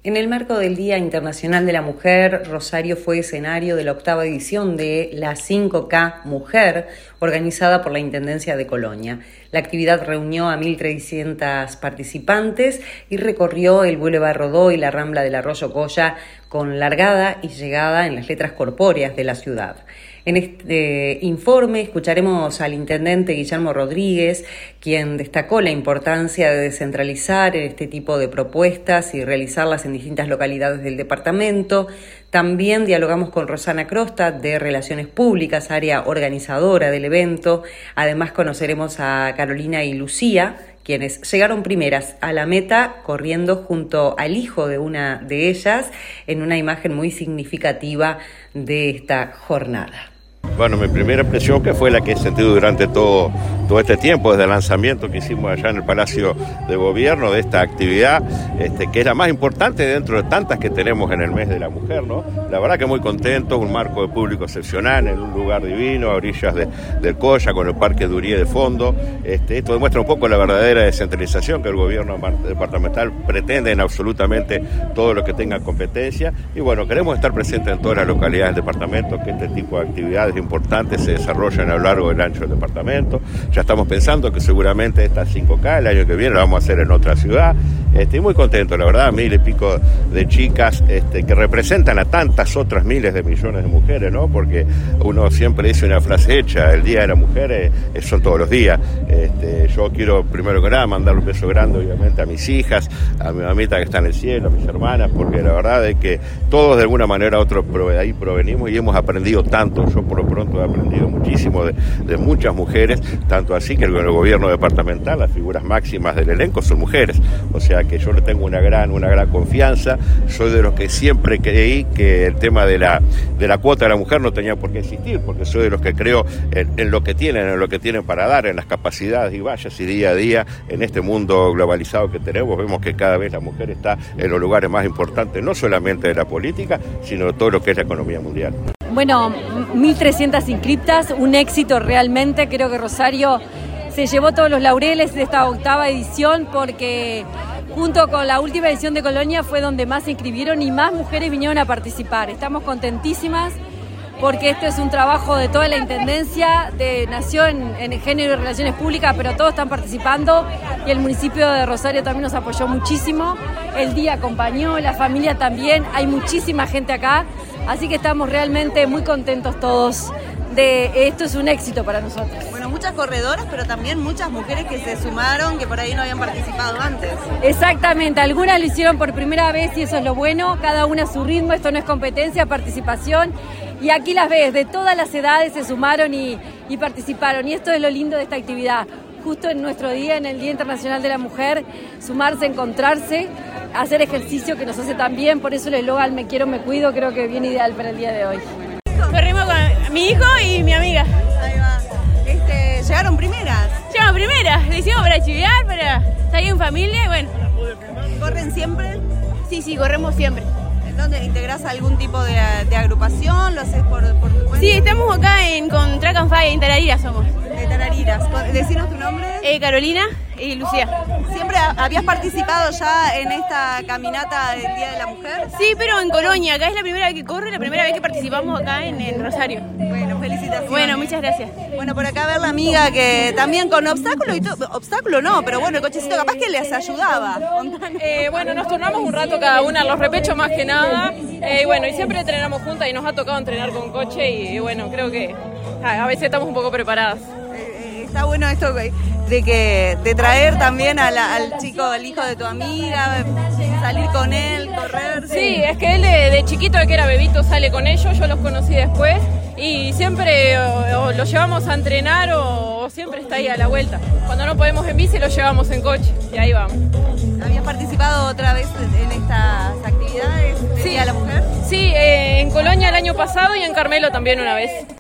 En el marco del Día Internacional de la Mujer, Rosario fue escenario de la 8ª edición de la 5K Mujer, organizada por la Intendencia de Colonia. La actividad reunió a 1.300 participantes y recorrió el Boulevard Rodó y la Rambla del Arroyo Coya con largada y llegada en las letras corpóreas de la ciudad. En este informe escucharemos al intendente Guillermo Rodríguez, quien destacó la importancia de descentralizar este tipo de propuestas y realizarlas en distintas localidades del departamento. También dialogamos con Rosana Crosta, de Relaciones Públicas, área organizadora del evento. Además conoceremos a Carolina y Lucía, quienes llegaron primeras a la meta corriendo junto al hijo de una de ellas en una imagen muy significativa de esta jornada. Bueno, mi primera impresión que fue la que he sentido durante todo este tiempo, desde el lanzamiento que hicimos allá en el Palacio de Gobierno de esta actividad, que es la más importante dentro de tantas que tenemos en el mes de la mujer, ¿no? La verdad que muy contento, un marco de público excepcional, en un lugar divino, a orillas del Coya, con el Parque Durie de fondo. Esto demuestra un poco la verdadera descentralización que el gobierno departamental pretende en absolutamente todo lo que tenga competencia. Y bueno, queremos estar presentes en todas las localidades del departamento, que este tipo de actividades importantes se desarrollan a lo largo del ancho del departamento. Ya estamos pensando que seguramente esta 5K el año que viene la vamos a hacer en otra ciudad. Estoy muy contento, la verdad, 1.000 y pico de chicas que representan a tantas otras miles de millones de mujeres, ¿no? Porque uno siempre dice una frase hecha, el Día de la Mujer son todos los días. Yo quiero primero que nada mandar un beso grande obviamente a mis hijas, a mi mamita que está en el cielo, a mis hermanas, porque la verdad es que todos de alguna manera u otra de ahí provenimos y hemos aprendido tanto. Yo por lo pronto he aprendido muchísimo de muchas mujeres, tanto así que el gobierno departamental, las figuras máximas del elenco son mujeres, o sea que yo le tengo una gran confianza. Soy de los que siempre creí que el tema de la cuota de la mujer no tenía por qué existir, porque soy de los que creo en lo que tienen para dar, en las capacidades, y vaya si día a día en este mundo globalizado que tenemos vemos que cada vez la mujer está en los lugares más importantes, no solamente de la política, sino de todo lo que es la economía mundial. Bueno, 1.300 inscriptas, un éxito realmente. Creo que Rosario se llevó todos los laureles de esta 8ª edición porque junto con la última edición de Colonia fue donde más se inscribieron y más mujeres vinieron a participar. Estamos contentísimas porque esto es un trabajo de toda la Intendencia, nació en Género y Relaciones Públicas, pero todos están participando y el municipio de Rosario también nos apoyó muchísimo. El día acompañó, la familia también, hay muchísima gente acá, así que estamos realmente muy contentos todos. Esto es un éxito para nosotros. Bueno, muchas corredoras, pero también muchas mujeres que se sumaron, que por ahí no habían participado antes. Exactamente, algunas lo hicieron por primera vez y eso es lo bueno, cada una a su ritmo, esto no es competencia, es participación. Y aquí las ves, de todas las edades se sumaron y participaron, y esto es lo lindo de esta actividad. Justo en nuestro día, en el Día Internacional de la Mujer, sumarse, encontrarse, hacer ejercicio que nos hace tan bien, por eso el eslogan Me quiero, me cuido, creo que es bien ideal para el día de hoy. Corrimos con mi hijo y mi amiga. Ahí va. ¿Llegaron primeras? Llegamos primeras, lo hicimos para chiviar, para salir en familia y bueno. ¿Corren siempre? Sí, corremos siempre. ¿En dónde integrás algún tipo de agrupación? ¿Lo haces por tu cuenta? Sí, estamos acá con Track and Fire, en Tarariras somos. De Tarariras. Decinos tu nombre. Carolina y Lucía. ¿Siempre habías participado ya en esta caminata del Día de la Mujer? Sí, pero en Colonia. Acá es la primera vez que corre, la primera vez que participamos acá en Rosario. Bueno, felicitaciones. Bueno, muchas gracias. Bueno, por acá ver la amiga que también con obstáculo y todo. Obstáculo no, pero bueno, el cochecito capaz que les ayudaba. Bueno, nos turnamos un rato cada una en los repechos más que nada. Y bueno, y siempre entrenamos juntas y nos ha tocado entrenar con coche y bueno, creo que a veces estamos un poco preparadas. Está bueno esto de traer también al chico, al hijo de tu amiga, salir con él, correr. Sí, es que él de chiquito, de que era bebito, sale con ellos, yo los conocí después y siempre o lo llevamos a entrenar o siempre está ahí a la vuelta. Cuando no podemos en bici lo llevamos en coche y ahí vamos. ¿Habías participado otra vez en estas actividades del Día de la Mujer? Sí, en Colonia el año pasado y en Carmelo también una vez.